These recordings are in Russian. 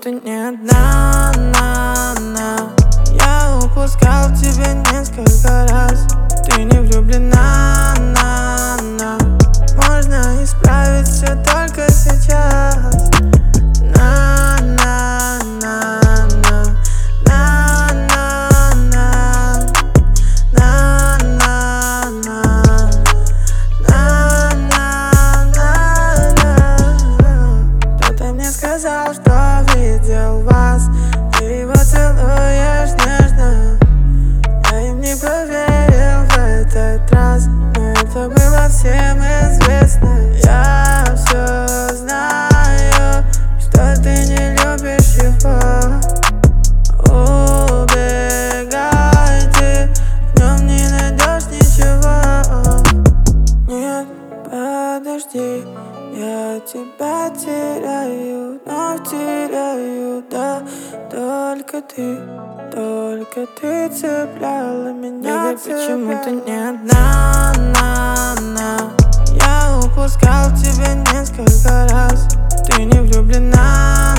почему-то не одна, Я упускал тебя несколько раз. Ты не влюблена, Можно исправить все только сейчас. Сказал, что видел вас, ты его целуешь нежно. Я им не поверил в этот раз, но это было всем известно. Я все знаю, что ты не любишь его. Убегайте, в нем не найдешь ничего. Нет, подожди, я тебя теряю, но теряю, да. Только ты цепляла меня. Baby, почему ты не одна, Я упускал тебя несколько раз. Ты не влюблена,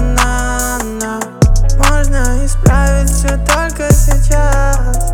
Можно исправить все только сейчас.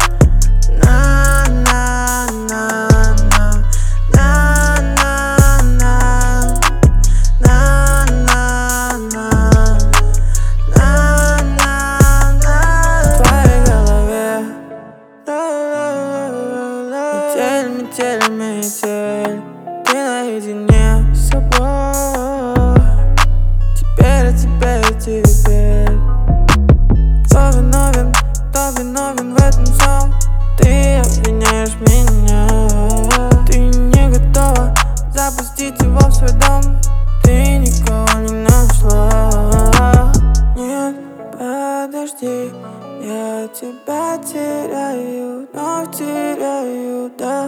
Метель, ты наедине с собой. Теперь, теперь Кто виновен в этом всем? Ты обвиняешь меня. Ты не готова запустить его в свой дом. Ты никого не нашла. Нет, подожди, я тебя теряю, но теряю, да.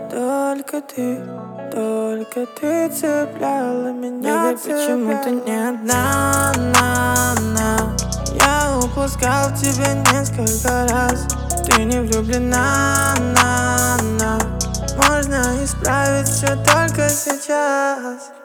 Только ты цепляла меня. Baby, почему ты не одна, Я упускал тебя несколько раз. Ты не влюблена, Можно исправить все только сейчас.